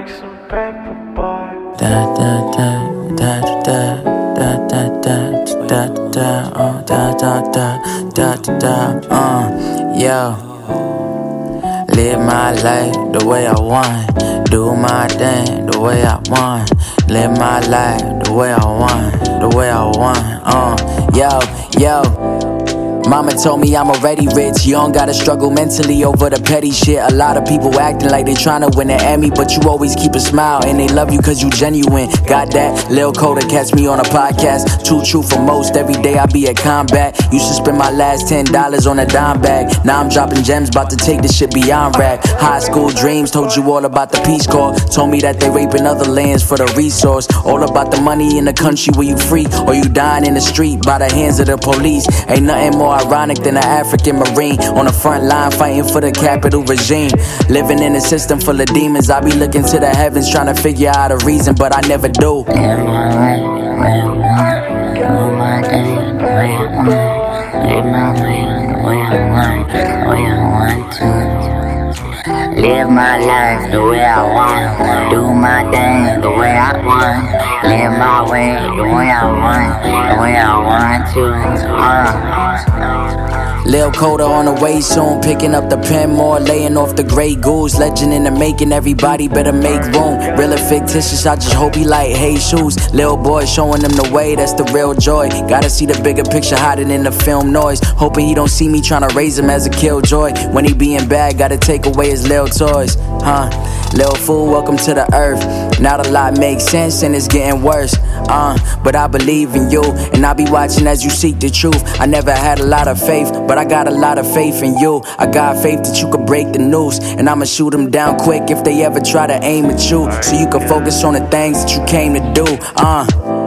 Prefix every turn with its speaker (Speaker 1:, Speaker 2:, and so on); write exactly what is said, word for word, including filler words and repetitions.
Speaker 1: make some paper, boy.
Speaker 2: Da da da da da da da da da da uh da da da da da uh yo. Live my life the way I want, do my thing the way I want. Live my life the way I want, the way I want. Uh yo yo. Mama told me I'm already rich. You don't gotta struggle mentally over the petty shit. A lot of people acting like they tryna win an Emmy, but you always keep a smile and they love you cause you genuine. Got that? Lil Coda catch me on a podcast. Too true for most, every day I be at combat. Used to spend my last ten dollars on a dime bag. Now I'm dropping gems, about to take this shit beyond rap. High school dreams, told you all about the Peace Corps. Told me that they raping other lands for the resource. All about the money in the country where you free, or you dying in the street by the hands of the police. Ain't nothing more ironic than an African Marine on the front line fighting for the capital regime. Living in a system full of demons, I be looking to the heavens trying to figure out a reason, but I never do.
Speaker 3: Live my life the way I want, do my thing the way I want. Live my life the way I want, the way I want to. Live my life the way I want, do my thing the way I want. Live my way the way I want, the way I want to. Uh.
Speaker 2: Lil Coda on the way soon, picking up the pen more, laying off the Grey Goose. Legend in the making, everybody better make room. Real or fictitious, I just hope he like Jesus. Lil boy showing them the way, that's the real joy. Gotta see the bigger picture hiding in the film noise. Hoping he don't see me trying to raise him as a killjoy. When he being bad, gotta take away his lil toys. Huh, lil fool, welcome to the earth. Now the lot makes sense and it's getting worse. Uh, but I believe in you, and I'll be watching as you seek the truth. I never had a lot of faith, but I got a lot of faith in you. I got faith that you could break the news, and I'ma shoot them down quick if they ever try to aim at you, so you can focus on the things that you came to do. Uh